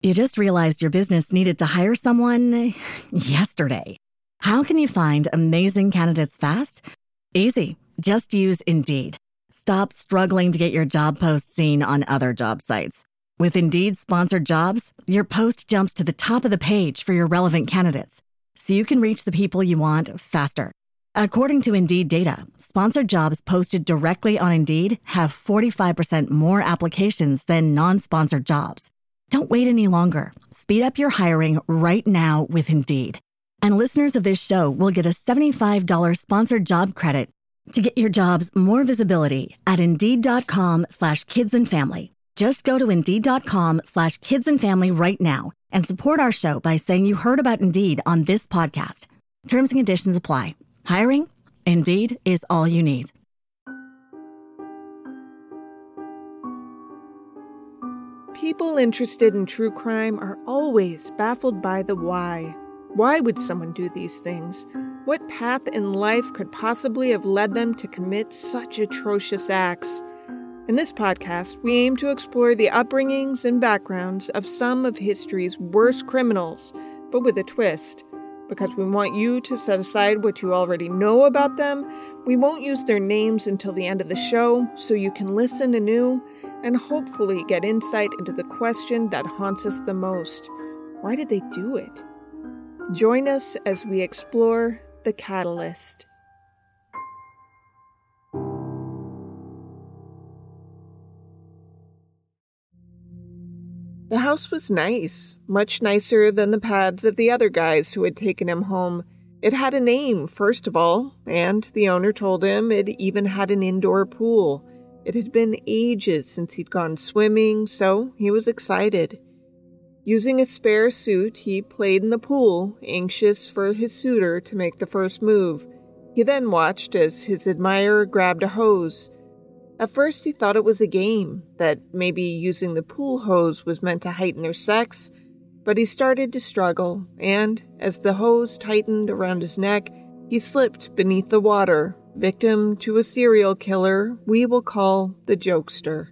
You just realized your business needed to hire someone yesterday. How can you find amazing candidates fast? Easy. Just use Indeed. Stop struggling to get your job post seen on other job sites. With Indeed sponsored jobs, your post jumps to the top of the page for your relevant candidates, so you can reach the people you want faster. According to Indeed data, sponsored jobs posted directly on Indeed have 45% more applications than non-sponsored jobs. Don't wait any longer. Speed up your hiring right now with Indeed. And listeners of this show will get a $75 sponsored job credit to get your jobs more visibility at Indeed.com/kidsandfamily. Just go to Indeed.com/kidsandfamily right now and support our show by saying you heard about Indeed on this podcast. Terms and conditions apply. Hiring? Indeed is all you need. People interested in true crime are always baffled by the why. Why would someone do these things? What path in life could possibly have led them to commit such atrocious acts? In this podcast, we aim to explore the upbringings and backgrounds of some of history's worst criminals, but with a twist. Because we want you to set aside what you already know about them, we won't use their names until the end of the show, so you can listen anew and hopefully get insight into the question that haunts us the most. Why did they do it? Join us as we explore the catalyst. The house was nice, much nicer than the pads of the other guys who had taken him home. It had a name, first of all, and the owner told him it even had an indoor pool. It had been ages since he'd gone swimming, so he was excited. Using a spare suit, he played in the pool, anxious for his suitor to make the first move. He then watched as his admirer grabbed a hose. At first he thought it was a game, that maybe using the pool hose was meant to heighten their sex, but he started to struggle, and as the hose tightened around his neck, he slipped beneath the water, victim to a serial killer we will call the Jokester.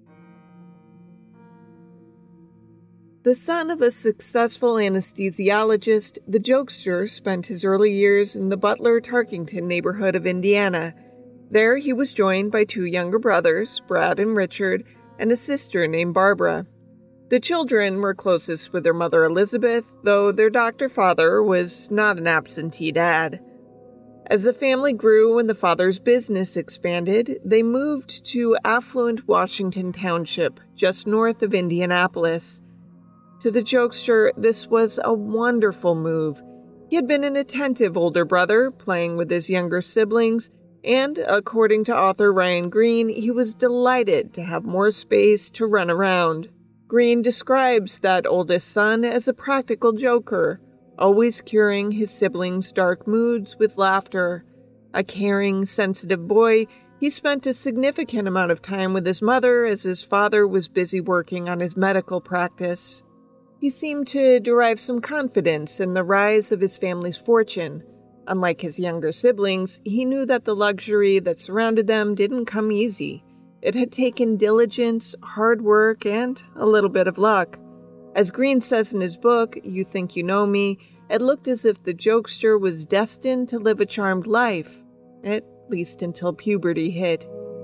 The son of a successful anesthesiologist, the Jokester spent his early years in the Butler-Tarkington neighborhood of Indiana. There he was joined by two younger brothers, Brad and Richard, and a sister named Barbara. The children were closest with their mother Elizabeth, though their doctor father was not an absentee dad. As the family grew and the father's business expanded, they moved to affluent Washington Township, just north of Indianapolis. To the Jokester, this was a wonderful move. He had been an attentive older brother, playing with his younger siblings, and, according to author Ryan Green, he was delighted to have more space to run around. Green describes that oldest son as a practical joker, always curing his siblings' dark moods with laughter. A caring, sensitive boy, he spent a significant amount of time with his mother as his father was busy working on his medical practice. He seemed to derive some confidence in the rise of his family's fortune. Unlike his younger siblings, he knew that the luxury that surrounded them didn't come easy. It had taken diligence, hard work, and a little bit of luck. As Green says in his book, You Think You Know Me, it looked as if the Jokester was destined to live a charmed life, at least until puberty hit.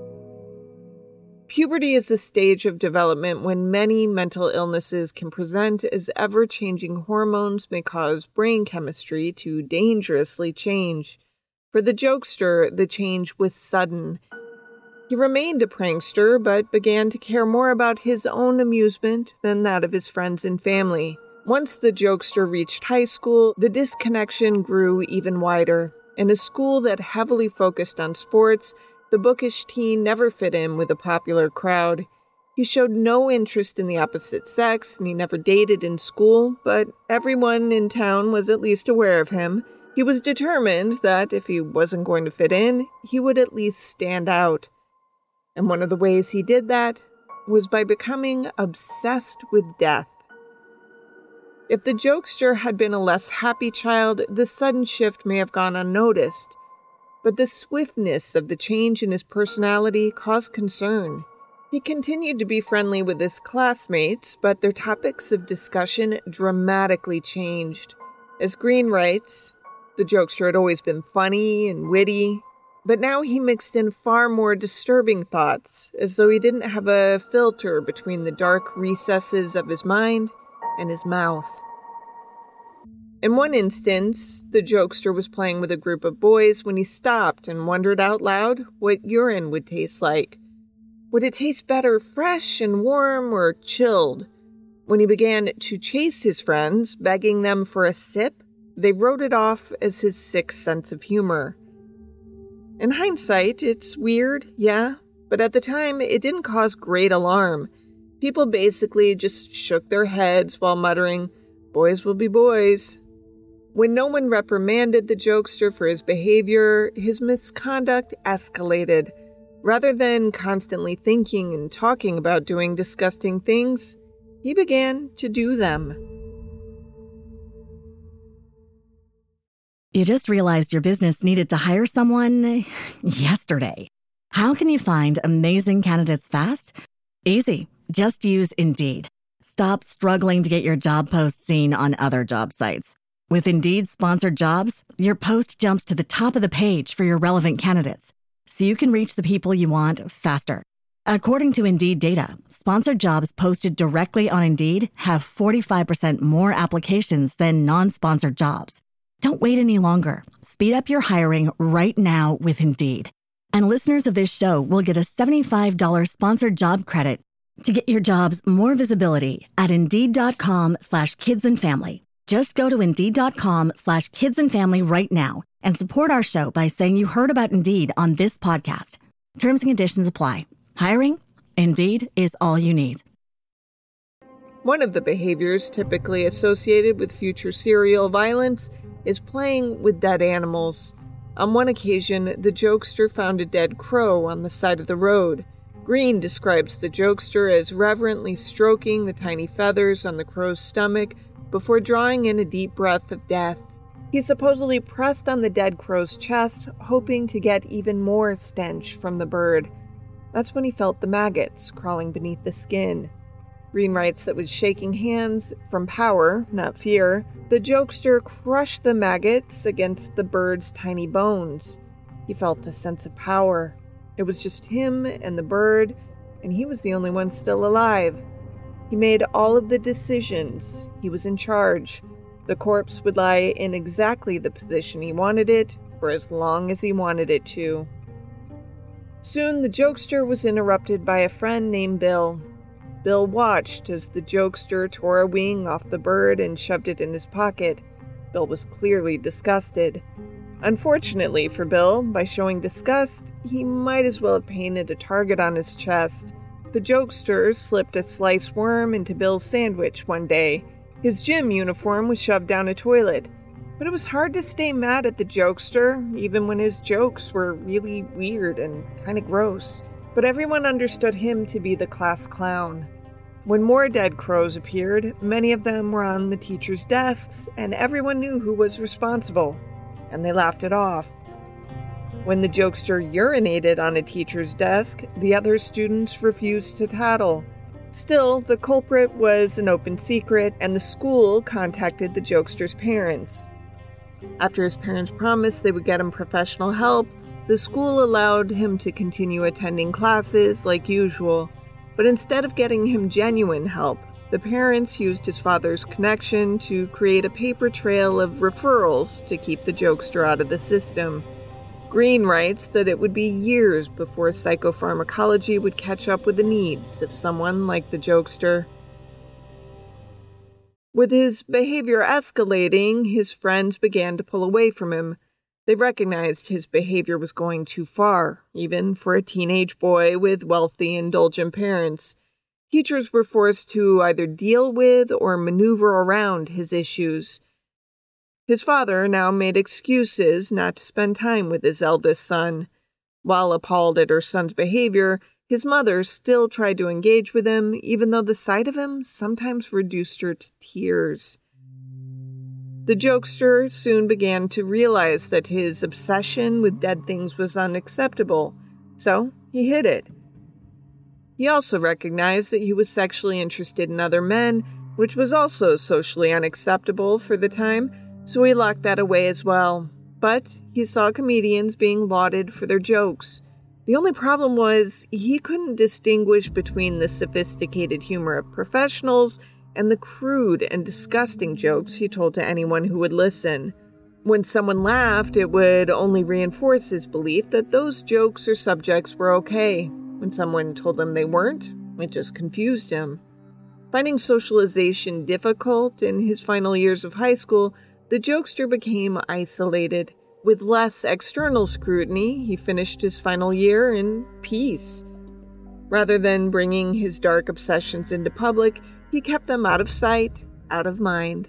Puberty is a stage of development when many mental illnesses can present as ever-changing hormones may cause brain chemistry to dangerously change. For the Jokester, the change was sudden. He remained a prankster, but began to care more about his own amusement than that of his friends and family. Once the Jokester reached high school, the disconnection grew even wider. In a school that heavily focused on sports, the bookish teen never fit in with the popular crowd. He showed no interest in the opposite sex, and he never dated in school, but everyone in town was at least aware of him. He was determined that if he wasn't going to fit in, he would at least stand out. And one of the ways he did that was by becoming obsessed with death. If the Jokester had been a less happy child, the sudden shift may have gone unnoticed. But the swiftness of the change in his personality caused concern. He continued to be friendly with his classmates, but their topics of discussion dramatically changed. As Green writes, the jokester had always been funny and witty, but now he mixed in far more disturbing thoughts, as though he didn't have a filter between the dark recesses of his mind and his mouth. In one instance, the jokester was playing with a group of boys when he stopped and wondered out loud what urine would taste like. Would it taste better fresh and warm or chilled? When he began to chase his friends, begging them for a sip, they wrote it off as his sick sense of humor. In hindsight, it's weird, yeah, but at the time, it didn't cause great alarm. People basically just shook their heads while muttering, "Boys will be boys." When no one reprimanded the jokester for his behavior, his misconduct escalated. Rather than constantly thinking and talking about doing disgusting things, he began to do them. You just realized your business needed to hire someone yesterday. How can you find amazing candidates fast? Easy. Just use Indeed. Stop struggling to get your job post seen on other job sites. With Indeed sponsored jobs, your post jumps to the top of the page for your relevant candidates, so you can reach the people you want faster. According to Indeed data, sponsored jobs posted directly on Indeed have 45% more applications than non-sponsored jobs. Don't wait any longer. Speed up your hiring right now with Indeed. And listeners of this show will get a $75 sponsored job credit to get your jobs more visibility at Indeed.com/kidsandfamily. Just go to Indeed.com/kidsandfamily right now and support our show by saying you heard about Indeed on this podcast. Terms and conditions apply. Hiring? Indeed is all you need. One of the behaviors typically associated with future serial violence is playing with dead animals. On one occasion, the jokester found a dead crow on the side of the road. Green describes the jokester as reverently stroking the tiny feathers on the crow's stomach before drawing in a deep breath of death. He supposedly pressed on the dead crow's chest, hoping to get even more stench from the bird. That's when he felt the maggots crawling beneath the skin. Green writes that with shaking hands from power, not fear, the jokester crushed the maggots against the bird's tiny bones. He felt a sense of power. It was just him and the bird, and he was the only one still alive. He made all of the decisions. He was in charge. The corpse would lie in exactly the position he wanted it for as long as he wanted it to. Soon the jokester was interrupted by a friend named Bill. Bill watched as the jokester tore a wing off the bird and shoved it in his pocket. Bill was clearly disgusted. Unfortunately for Bill, by showing disgust, he might as well have painted a target on his chest. The jokester slipped a sliced worm into Bill's sandwich one day. His gym uniform was shoved down a toilet. But it was hard to stay mad at the jokester, even when his jokes were really weird and kind of gross. But everyone understood him to be the class clown. When more dead crows appeared, many of them were on the teachers' desks, and everyone knew who was responsible, and they laughed it off. When the jokester urinated on a teacher's desk, the other students refused to tattle. Still, the culprit was an open secret, and the school contacted the jokester's parents. After his parents promised they would get him professional help, the school allowed him to continue attending classes like usual. But instead of getting him genuine help, the parents used his father's connection to create a paper trail of referrals to keep the jokester out of the system. Green writes that it would be years before psychopharmacology would catch up with the needs of someone like the jokester. With his behavior escalating, his friends began to pull away from him. They recognized his behavior was going too far, even for a teenage boy with wealthy, indulgent parents. Teachers were forced to either deal with or maneuver around his issues. His father now made excuses not to spend time with his eldest son. While appalled at her son's behavior, his mother still tried to engage with him, even though the sight of him sometimes reduced her to tears. The jokester soon began to realize that his obsession with dead things was unacceptable, so he hid it. He also recognized that he was sexually interested in other men, which was also socially unacceptable for the time, so he locked that away as well. But he saw comedians being lauded for their jokes. The only problem was he couldn't distinguish between the sophisticated humor of professionals and the crude and disgusting jokes he told to anyone who would listen. When someone laughed, it would only reinforce his belief that those jokes or subjects were okay. When someone told him they weren't, it just confused him. Finding socialization difficult in his final years of high school, the jokester became isolated. With less external scrutiny, he finished his final year in peace. Rather than bringing his dark obsessions into public, he kept them out of sight, out of mind.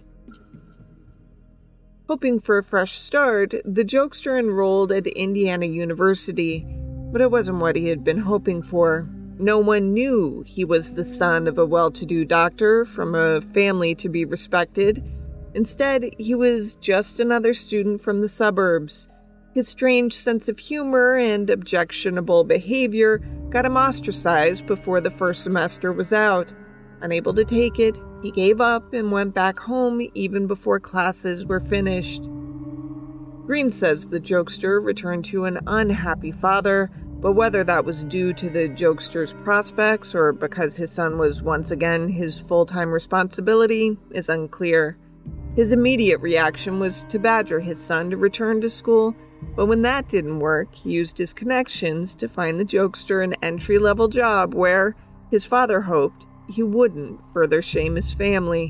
Hoping for a fresh start, the jokester enrolled at Indiana University, but it wasn't what he had been hoping for. No one knew he was the son of a well-to-do doctor from a family to be respected. Instead, he was just another student from the suburbs. His strange sense of humor and objectionable behavior got him ostracized before the first semester was out. Unable to take it, he gave up and went back home even before classes were finished. Green says the jokester returned to an unhappy father, but whether that was due to the jokester's prospects or because his son was once again his full-time responsibility is unclear. His immediate reaction was to badger his son to return to school, but when that didn't work, he used his connections to find the jokester an entry-level job where, his father hoped, he wouldn't further shame his family.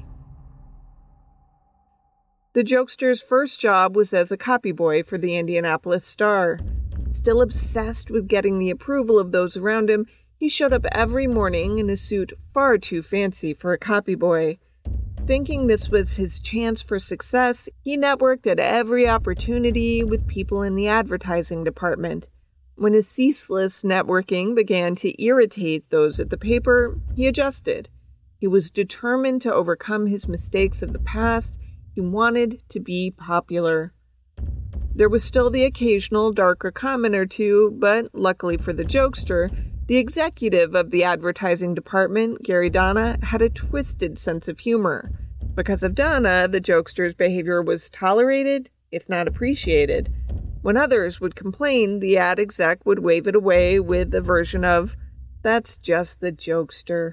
The jokester's first job was as a copyboy for the Indianapolis Star. Still obsessed with getting the approval of those around him, he showed up every morning in a suit far too fancy for a copyboy. Thinking this was his chance for success, he networked at every opportunity with people in the advertising department. When his ceaseless networking began to irritate those at the paper, he adjusted. He was determined to overcome his mistakes of the past. He wanted to be popular. There was still the occasional darker comment or two, but luckily for the jokester, the executive of the advertising department, Gary Donna, had a twisted sense of humor. Because of Donna, the jokester's behavior was tolerated, if not appreciated. When others would complain, the ad exec would wave it away with a version of, "That's just the jokester."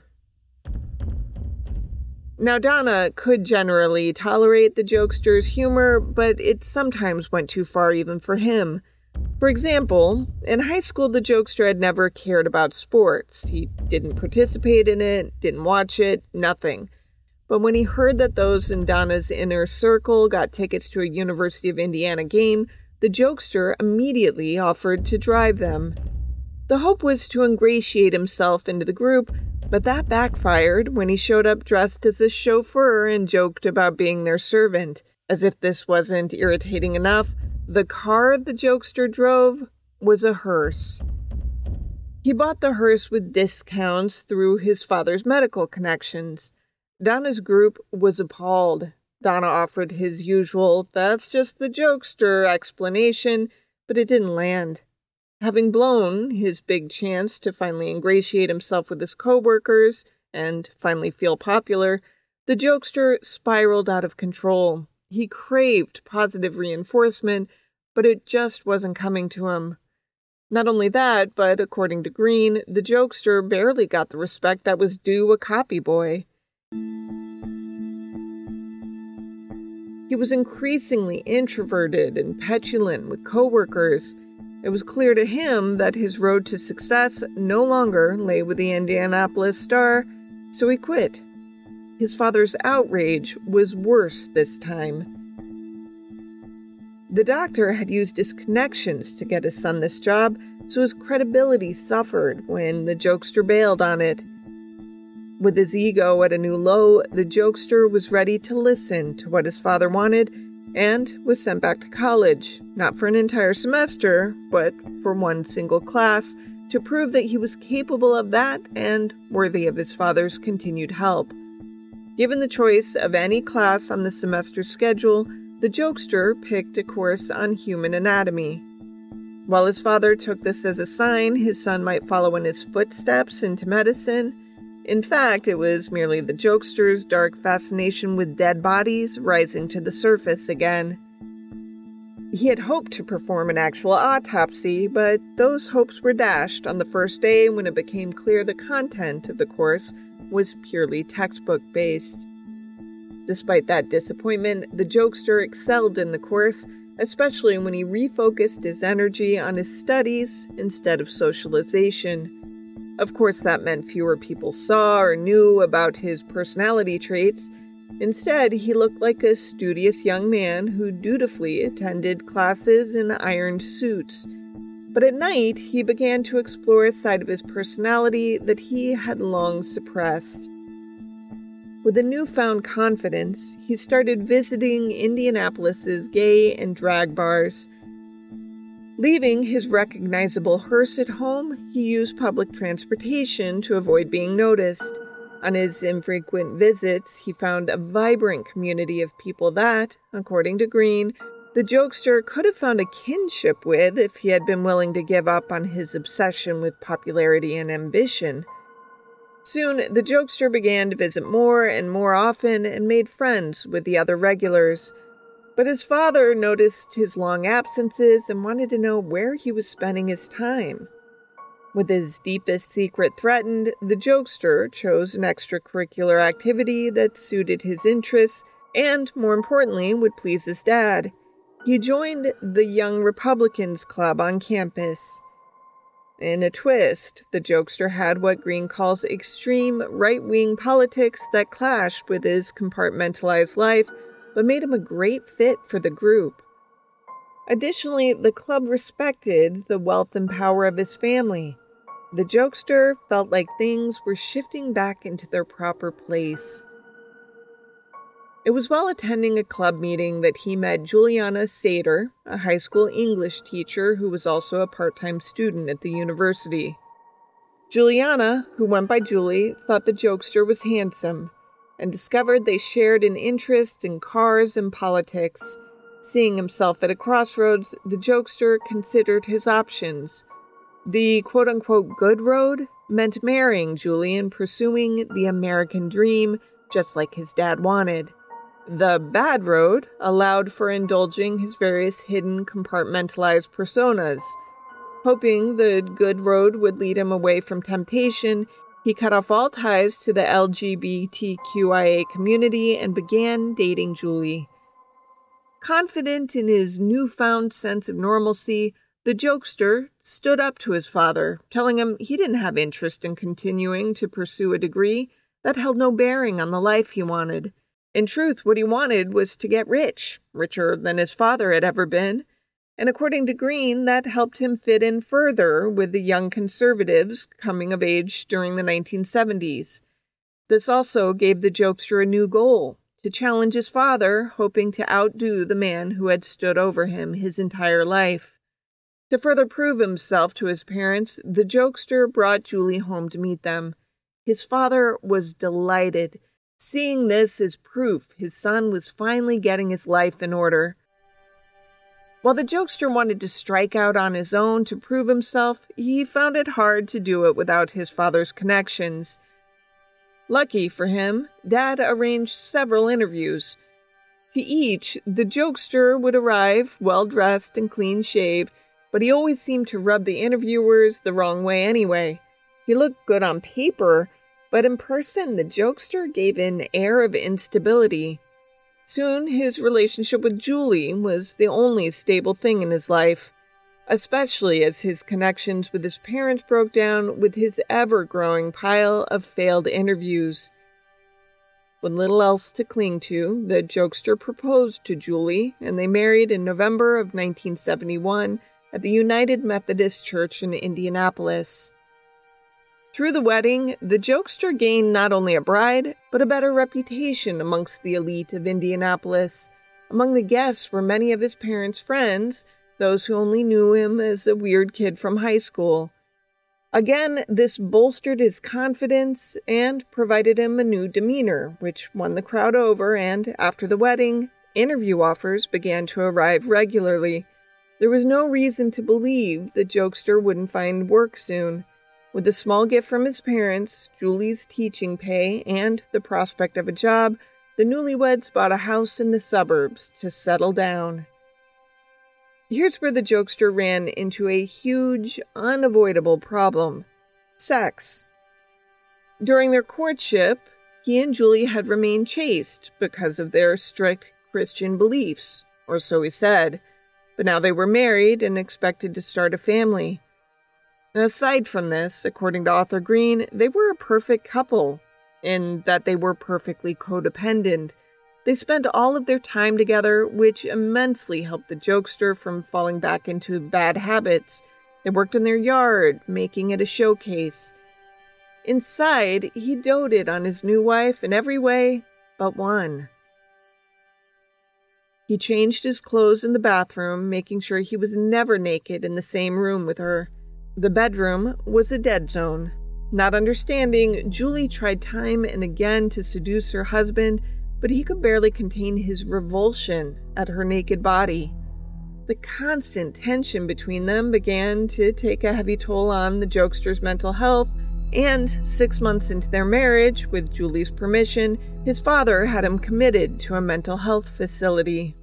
Now, Donna could generally tolerate the jokester's humor, but it sometimes went too far even for him. For example, in high school, the jokester had never cared about sports. He didn't participate in it, didn't watch it, nothing. But when he heard that those in Donna's inner circle got tickets to a University of Indiana game, the jokester immediately offered to drive them. The hope was to ingratiate himself into the group, but that backfired when he showed up dressed as a chauffeur and joked about being their servant. As if this wasn't irritating enough, the car the jokester drove was a hearse. He bought the hearse with discounts through his father's medical connections. Donna's group was appalled. Donna offered his usual, "That's just the jokester" explanation, but it didn't land. Having blown his big chance to finally ingratiate himself with his coworkers and finally feel popular, the jokester spiraled out of control. He craved positive reinforcement, but it just wasn't coming to him. Not only that, but according to Green, the jokester barely got the respect that was due a copyboy. He was increasingly introverted and petulant with coworkers. It was clear to him that his road to success no longer lay with the Indianapolis Star, so he quit. His father's outrage was worse this time. The doctor had used his connections to get his son this job, so his credibility suffered when the jokester bailed on it. With his ego at a new low, the jokester was ready to listen to what his father wanted and was sent back to college, not for an entire semester, but for one single class, to prove that he was capable of that and worthy of his father's continued help. Given the choice of any class on the semester schedule, the jokester picked a course on human anatomy. While his father took this as a sign his son might follow in his footsteps into medicine, in fact, it was merely the jokester's dark fascination with dead bodies rising to the surface again. He had hoped to perform an actual autopsy, but those hopes were dashed on the first day when it became clear the content of the course was purely textbook-based. Despite that disappointment, the jokester excelled in the course, especially when he refocused his energy on his studies instead of socialization. Of course, that meant fewer people saw or knew about his personality traits. Instead, he looked like a studious young man who dutifully attended classes in ironed suits. But at night, he began to explore a side of his personality that he had long suppressed. With a newfound confidence, he started visiting Indianapolis's gay and drag bars. Leaving his recognizable hearse at home, he used public transportation to avoid being noticed. On his infrequent visits, he found a vibrant community of people that, according to Green, the jokester could have found a kinship with if he had been willing to give up on his obsession with popularity and ambition. Soon, the jokester began to visit more and more often and made friends with the other regulars. But his father noticed his long absences and wanted to know where he was spending his time. With his deepest secret threatened, the jokester chose an extracurricular activity that suited his interests and, more importantly, would please his dad. He joined the Young Republicans Club on campus. In a twist, the jokester had what Green calls extreme right-wing politics that clashed with his compartmentalized life, but made him a great fit for the group. Additionally, the club respected the wealth and power of his family. The jokester felt like things were shifting back into their proper place. It was while attending a club meeting that he met Juliana Sater, a high school English teacher who was also a part-time student at the university. Juliana, who went by Julie, thought the jokester was handsome, and discovered they shared an interest in cars and politics. Seeing himself at a crossroads, the jokester considered his options. The quote-unquote good road meant marrying Julie and pursuing the American dream, just like his dad wanted. The bad road allowed for indulging his various hidden compartmentalized personas. Hoping the good road would lead him away from temptation, he cut off all ties to the LGBTQIA community and began dating Julie. Confident in his newfound sense of normalcy, the jokester stood up to his father, telling him he didn't have interest in continuing to pursue a degree that held no bearing on the life he wanted. In truth, what he wanted was to get rich, richer than his father had ever been, and according to Green, that helped him fit in further with the young conservatives coming of age during the 1970s. This also gave the jokester a new goal, to challenge his father, hoping to outdo the man who had stood over him his entire life. To further prove himself to his parents, the jokester brought Julie home to meet them. His father was delighted, seeing this as proof his son was finally getting his life in order. While the jokester wanted to strike out on his own to prove himself, he found it hard to do it without his father's connections. Lucky for him, Dad arranged several interviews. To each, the jokester would arrive well-dressed and clean-shaved, but he always seemed to rub the interviewers the wrong way anyway. He looked good on paper, but in person, the jokester gave an air of instability. Soon, his relationship with Julie was the only stable thing in his life, especially as his connections with his parents broke down with his ever-growing pile of failed interviews. With little else to cling to, the jokester proposed to Julie, and they married in November of 1971 at the United Methodist Church in Indianapolis. Through the wedding, the jokester gained not only a bride, but a better reputation amongst the elite of Indianapolis. Among the guests were many of his parents' friends, those who only knew him as a weird kid from high school. Again, this bolstered his confidence and provided him a new demeanor, which won the crowd over, and after the wedding, interview offers began to arrive regularly. There was no reason to believe the jokester wouldn't find work soon. With a small gift from his parents, Julie's teaching pay, and the prospect of a job, the newlyweds bought a house in the suburbs to settle down. Here's where the jokester ran into a huge, unavoidable problem: sex. During their courtship, he and Julie had remained chaste because of their strict Christian beliefs, or so he said, but now they were married and expected to start a family. Aside from this, according to Arthur Green, they were a perfect couple, in that they were perfectly codependent. They spent all of their time together, which immensely helped the jokester from falling back into bad habits. They worked in their yard, making it a showcase. Inside, he doted on his new wife in every way but one. He changed his clothes in the bathroom, making sure he was never naked in the same room with her. The bedroom was a dead zone. Not understanding, Julie tried time and again to seduce her husband, but he could barely contain his revulsion at her naked body. The constant tension between them began to take a heavy toll on the jokester's mental health, and 6 months into their marriage, with Julie's permission, his father had him committed to a mental health facility.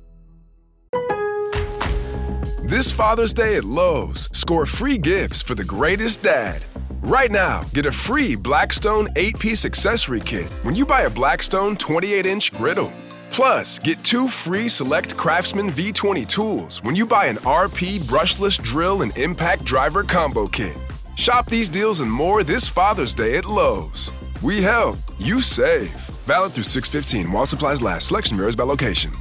This Father's Day at Lowe's, score free gifts for the greatest dad. Right now, get a free Blackstone 8-piece accessory kit when you buy a Blackstone 28-inch griddle. Plus, get 2 free select Craftsman V20 tools when you buy an RP brushless drill and impact driver combo kit. Shop these deals and more this Father's Day at Lowe's. We help, you save. Valid through 6/15 while supplies last. Selection varies by location.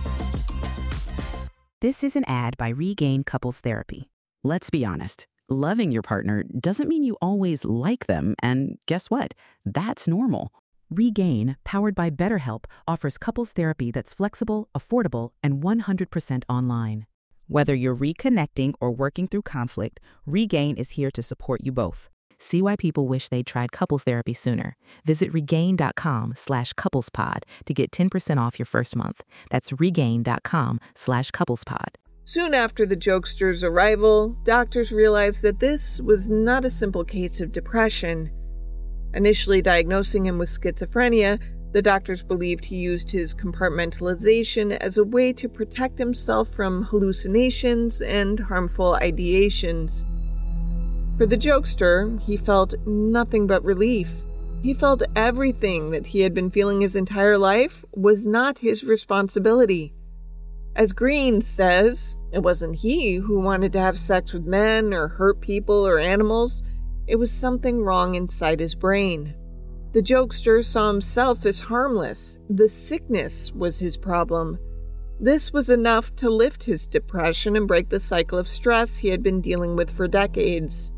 This is an ad by Regain Couples Therapy. Let's be honest. Loving your partner doesn't mean you always like them, and guess what? That's normal. Regain, powered by BetterHelp, offers couples therapy that's flexible, affordable, and 100% online. Whether you're reconnecting or working through conflict, Regain is here to support you both. See why people wish they'd tried couples therapy sooner. Visit regain.com/couplespod to get 10% off your first month. That's regain.com/couplespod. Soon after the jokester's arrival, doctors realized that this was not a simple case of depression. Initially diagnosing him with schizophrenia, the doctors believed he used his compartmentalization as a way to protect himself from hallucinations and harmful ideations. For the jokester, he felt nothing but relief. He felt everything that he had been feeling his entire life was not his responsibility. As Green says, it wasn't he who wanted to have sex with men or hurt people or animals. It was something wrong inside his brain. The jokester saw himself as harmless. The sickness was his problem. This was enough to lift his depression and break the cycle of stress he had been dealing with for decades.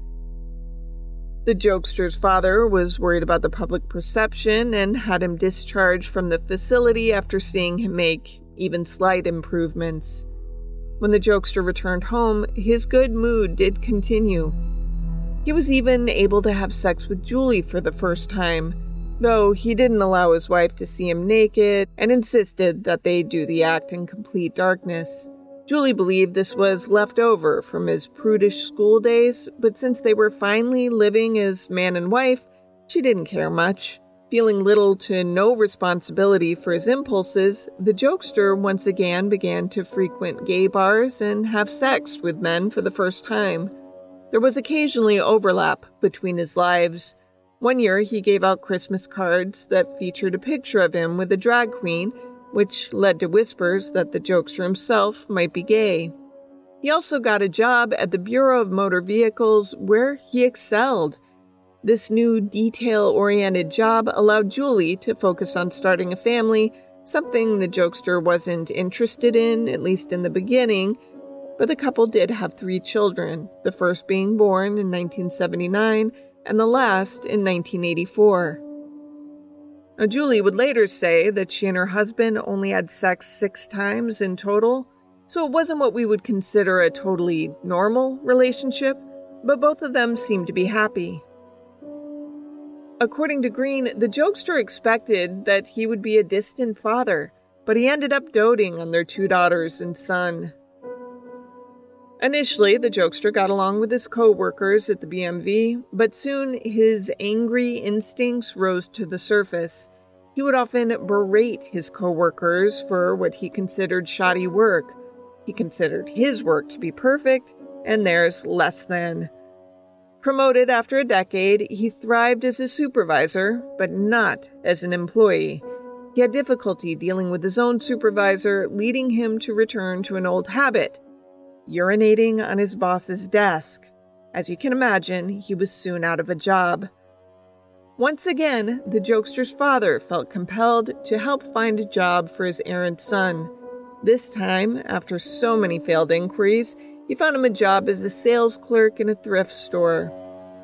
The jokester's father was worried about the public perception and had him discharged from the facility after seeing him make even slight improvements. When the jokester returned home, his good mood did continue. He was even able to have sex with Julie for the first time, though he didn't allow his wife to see him naked and insisted that they do the act in complete darkness. Julie believed this was left over from his prudish school days, but since they were finally living as man and wife, she didn't care much. Feeling little to no responsibility for his impulses, the jokester once again began to frequent gay bars and have sex with men for the first time. There was occasionally overlap between his lives. One year, he gave out Christmas cards that featured a picture of him with a drag queen, which led to whispers that the jokester himself might be gay. He also got a job at the Bureau of Motor Vehicles, where he excelled. This new detail-oriented job allowed Julie to focus on starting a family, something the jokester wasn't interested in, at least in the beginning, but the couple did have 3 children, the first being born in 1979 and the last in 1984. Now, Julie would later say that she and her husband only had sex 6 times in total, so it wasn't what we would consider a totally normal relationship, but both of them seemed to be happy. According to Green, the jokester expected that he would be a distant father, but he ended up doting on their 2 daughters and son. Initially, the jokester got along with his co-workers at the BMV, but soon his angry instincts rose to the surface. He would often berate his co-workers for what he considered shoddy work. He considered his work to be perfect, and theirs less than. Promoted after a decade, he thrived as a supervisor, but not as an employee. He had difficulty dealing with his own supervisor, leading him to return to an old habit: urinating on his boss's desk. As you can imagine, he was soon out of a job. Once again, the jokester's father felt compelled to help find a job for his errant son. This time, after so many failed inquiries, he found him a job as a sales clerk in a thrift store.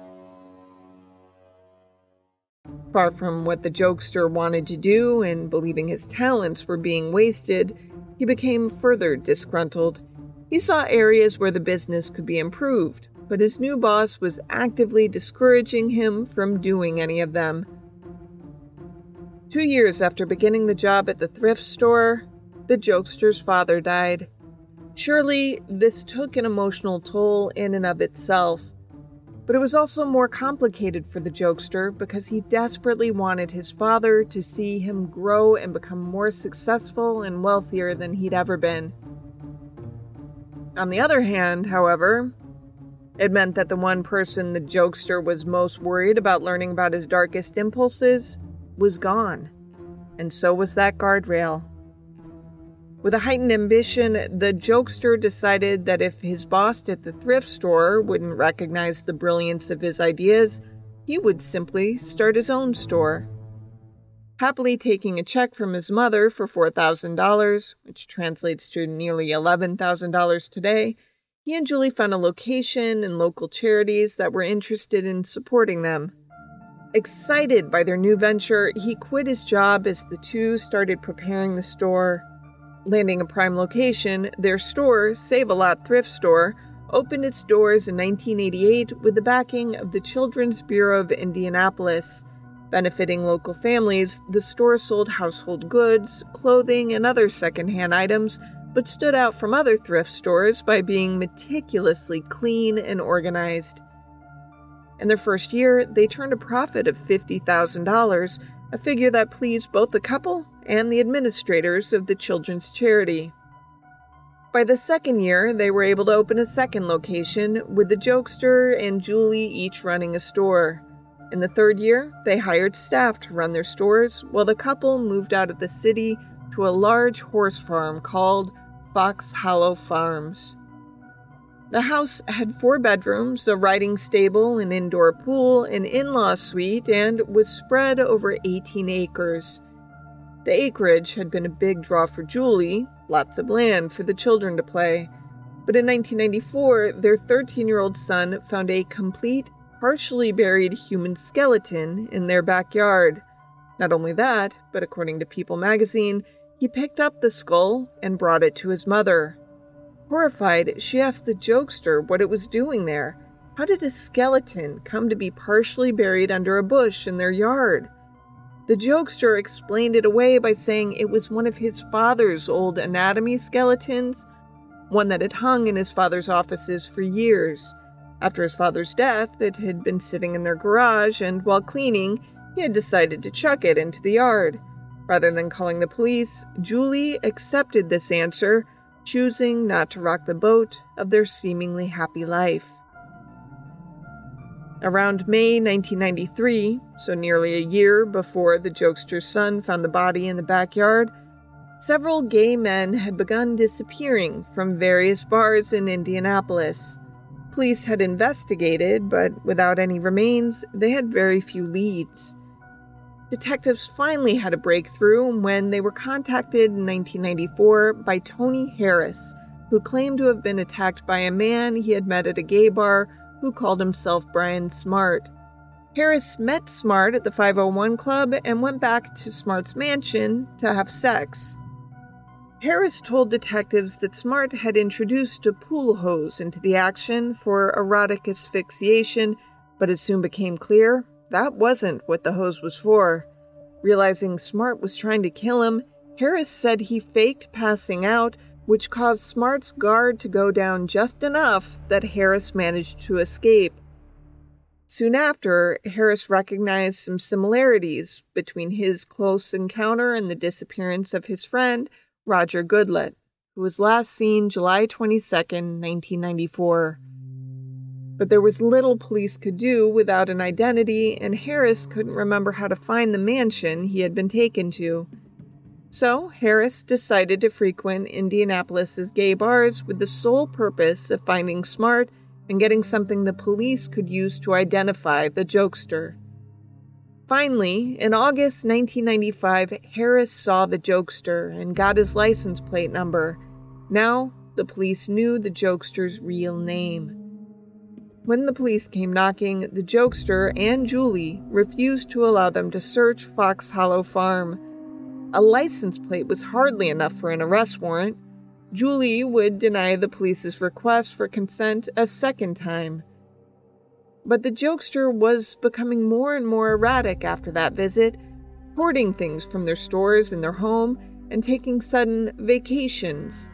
Far from what the jokester wanted to do and believing his talents were being wasted, he became further disgruntled. He saw areas where the business could be improved, but his new boss was actively discouraging him from doing any of them. 2 years after beginning the job at the thrift store, the jokester's father died. Surely, this took an emotional toll in and of itself. But it was also more complicated for the jokester because he desperately wanted his father to see him grow and become more successful and wealthier than he'd ever been. On the other hand, however, it meant that the one person the jokester was most worried about learning about his darkest impulses was gone. And so was that guardrail. With a heightened ambition, the jokester decided that if his boss at the thrift store wouldn't recognize the brilliance of his ideas, he would simply start his own store. Happily taking a check from his mother for $4,000, which translates to nearly $11,000 today, he and Julie found a location and local charities that were interested in supporting them. Excited by their new venture, he quit his job as the two started preparing the store. Landing a prime location, their store, Save-A-Lot Thrift Store, opened its doors in 1988 with the backing of the Children's Bureau of Indianapolis. Benefiting local families, the store sold household goods, clothing, and other secondhand items, but stood out from other thrift stores by being meticulously clean and organized. In their first year, they turned a profit of $50,000, a figure that pleased both the couple and the administrators of the children's charity. By the second year, they were able to open a second location, with the jokester and Julie each running a store. In the third year, they hired staff to run their stores, while the couple moved out of the city to a large horse farm called Fox Hollow Farms. The house had 4 bedrooms, a riding stable, an indoor pool, an in-law suite, and was spread over 18 acres. The acreage had been a big draw for Julie, lots of land for the children to play. But in 1994, their 13-year-old son found a complete, partially buried human skeleton in their backyard. Not only that, but according to People magazine, he picked up the skull and brought it to his mother. Horrified, she asked the jokester what it was doing there. How did a skeleton come to be partially buried under a bush in their yard? The jokester explained it away by saying it was one of his father's old anatomy skeletons, one that had hung in his father's offices for years. After his father's death, it had been sitting in their garage, and while cleaning, he had decided to chuck it into the yard. Rather than calling the police, Julie accepted this answer, choosing not to rock the boat of their seemingly happy life. Around May 1993, so nearly a year before the jokester's son found the body in the backyard, several gay men had begun disappearing from various bars in Indianapolis. Police had investigated, but without any remains, they had very few leads. Detectives finally had a breakthrough when they were contacted in 1994 by Tony Harris, who claimed to have been attacked by a man he had met at a gay bar who called himself Brian Smart. Harris met Smart at the 501 Club and went back to Smart's mansion to have sex. Harris told detectives that Smart had introduced a pool hose into the action for erotic asphyxiation, but it soon became clear that wasn't what the hose was for. Realizing Smart was trying to kill him, Harris said he faked passing out, which caused Smart's guard to go down just enough that Harris managed to escape. Soon after, Harris recognized some similarities between his close encounter and the disappearance of his friend, Roger Goodlett, who was last seen July 22, 1994. But there was little police could do without an identity, and Harris couldn't remember how to find the mansion he had been taken to. So, Harris decided to frequent Indianapolis's gay bars with the sole purpose of finding Smart and getting something the police could use to identify the jokester. Finally, in August 1995, Harris saw the jokester and got his license plate number. Now, the police knew the jokester's real name. When the police came knocking, the jokester and Julie refused to allow them to search Fox Hollow Farm. A license plate was hardly enough for an arrest warrant. Julie would deny the police's request for consent a second time. But the jokester was becoming more and more erratic after that visit, hoarding things from their stores in their home and taking sudden vacations.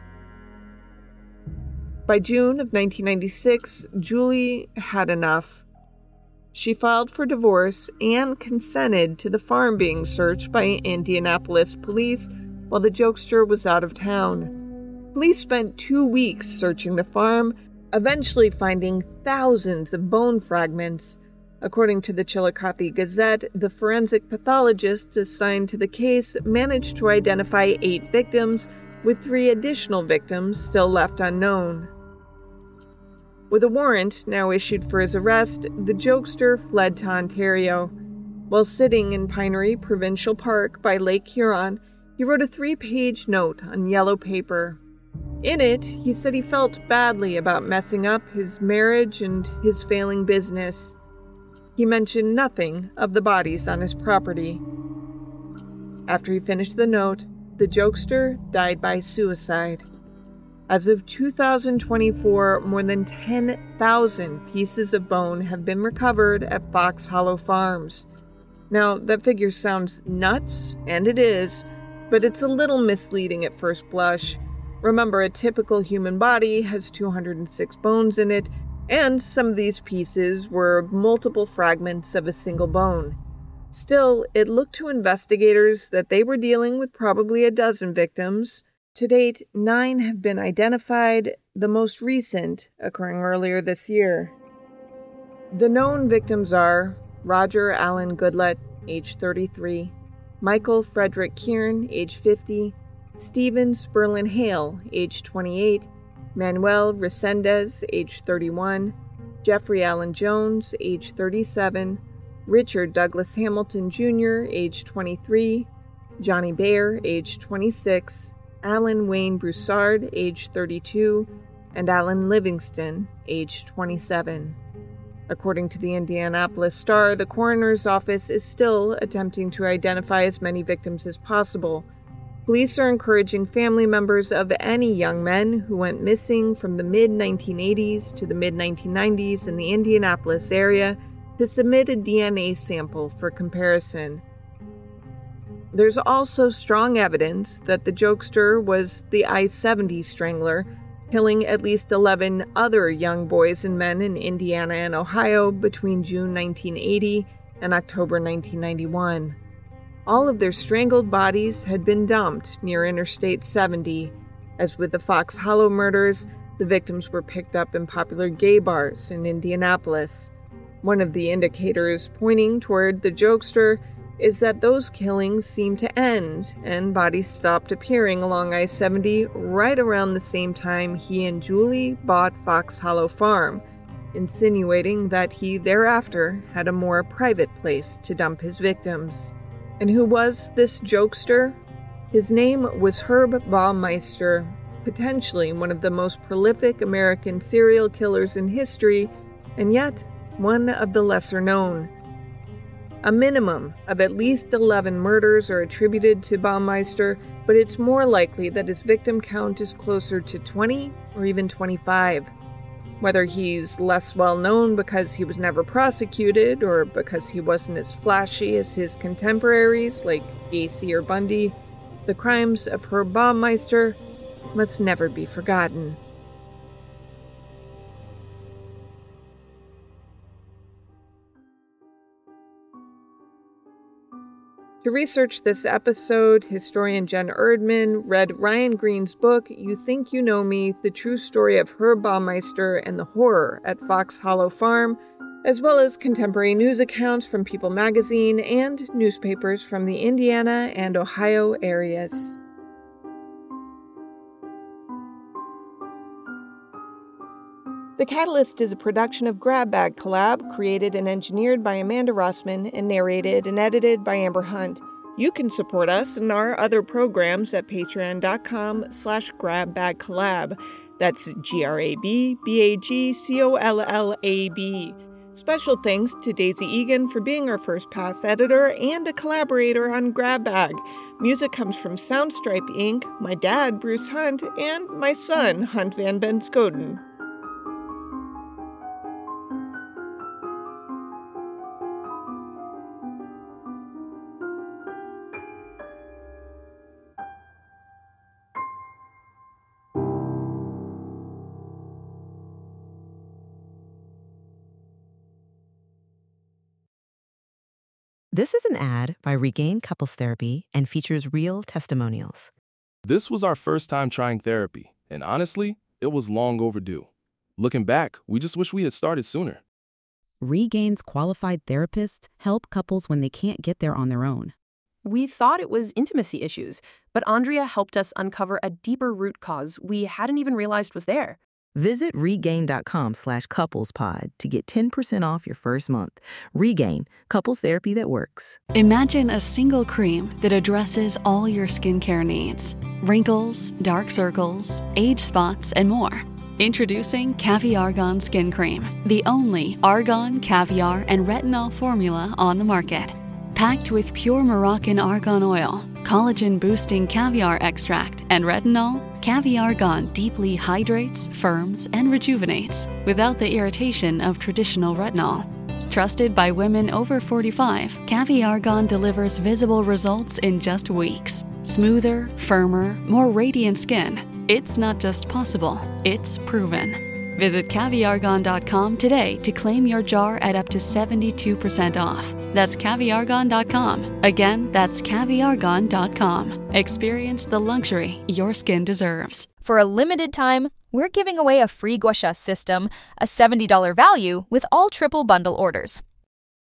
By June of 1996, Julie had enough. She filed for divorce and consented to the farm being searched by Indianapolis police while the jokester was out of town. Police spent 2 weeks searching the farm, eventually finding thousands of bone fragments. According to the Chillicothe Gazette, the forensic pathologist assigned to the case managed to identify 8 victims, with 3 additional victims still left unknown. With a warrant now issued for his arrest, the jokester fled to Ontario. While sitting in Pinery Provincial Park by Lake Huron, he wrote a 3-page note on yellow paper. In it, he said he felt badly about messing up his marriage and his failing business. He mentioned nothing of the bodies on his property. After he finished the note, the jokester died by suicide. As of 2024, more than 10,000 pieces of bone have been recovered at Fox Hollow Farms. Now, that figure sounds nuts, and it is, but it's a little misleading at first blush. Remember, a typical human body has 206 bones in it, and some of these pieces were multiple fragments of a single bone. Still, it looked to investigators that they were dealing with probably a dozen victims. To date, 9 have been identified, the most recent occurring earlier this year. The known victims are Roger Allen Goodlett, age 33, Michael Frederick Kieran, age 50, Stephen Sperlin Hale, age 28, Manuel Resendez, age 31, Jeffrey Allen Jones, age 37, Richard Douglas Hamilton Jr., age 23, Johnny Bayer, age 26, Alan Wayne Broussard, age 32, and Alan Livingston, age 27. According to the Indianapolis Star, the coroner's office is still attempting to identify as many victims as possible. Police are encouraging family members of any young men who went missing from the mid-1980s to the mid-1990s in the Indianapolis area to submit a DNA sample for comparison. There's also strong evidence that the jokester was the I-70 strangler, killing at least 11 other young boys and men in Indiana and Ohio between June 1980 and October 1991. All of their strangled bodies had been dumped near Interstate 70. As with the Fox Hollow murders, the victims were picked up in popular gay bars in Indianapolis. One of the indicators pointing toward the jokester is that those killings seemed to end and bodies stopped appearing along I-70 right around the same time he and Julie bought Fox Hollow Farm, insinuating that he thereafter had a more private place to dump his victims. And who was this jokester? His name was Herb Baumeister, potentially one of the most prolific American serial killers in history, and yet one of the lesser known. A minimum of at least 11 murders are attributed to Baumeister, but it's more likely that his victim count is closer to 20 or even 25. Whether he's less well known because he was never prosecuted or because he wasn't as flashy as his contemporaries like Gacy or Bundy, the crimes of Herb Baumeister must never be forgotten. To research this episode, historian Jen Erdman read Ryan Green's book, You Think You Know Me, The True Story of Herb Baumeister and the Horror at Fox Hollow Farm, as well as contemporary news accounts from People magazine and newspapers from the Indiana and Ohio areas. The Catalyst is a production of Grab Bag Collab, created and engineered by Amanda Russman and narrated and edited by Amber Hunt. You can support us and our other programs at patreon.com/grabbagcollab. That's GRABBAGCOLLAB. Special thanks to Daisy Egan for being our first pass editor and a collaborator on Grab Bag. Music comes from Soundstripe Inc., my dad, Bruce Hunt, and my son, Hunt Van Benskoden. This is an ad by Regain Couples Therapy and features real testimonials. This was our first time trying therapy, and honestly, it was long overdue. Looking back, we just wish we had started sooner. Regain's qualified therapists help couples when they can't get there on their own. We thought it was intimacy issues, but Andrea helped us uncover a deeper root cause we hadn't even realized was there. Visit regain.com/couplespod to get 10% off your first month. Regain, couples therapy that works. Imagine a single cream that addresses all your skincare needs. Wrinkles, dark circles, age spots, and more. Introducing Caviargon Skin Cream, the only argan, caviar, and retinol formula on the market. Packed with pure Moroccan argan oil, collagen-boosting caviar extract, and retinol, Caviargon deeply hydrates, firms, and rejuvenates without the irritation of traditional retinol. Trusted by women over 45, Caviargon delivers visible results in just weeks. Smoother, firmer, more radiant skin. It's not just possible, it's proven. Visit Caviargon.com today to claim your jar at up to 72% off. That's Caviargon.com. Again, that's Caviargon.com. Experience the luxury your skin deserves. For a limited time, we're giving away a free gua sha system, a $70 value with all triple bundle orders.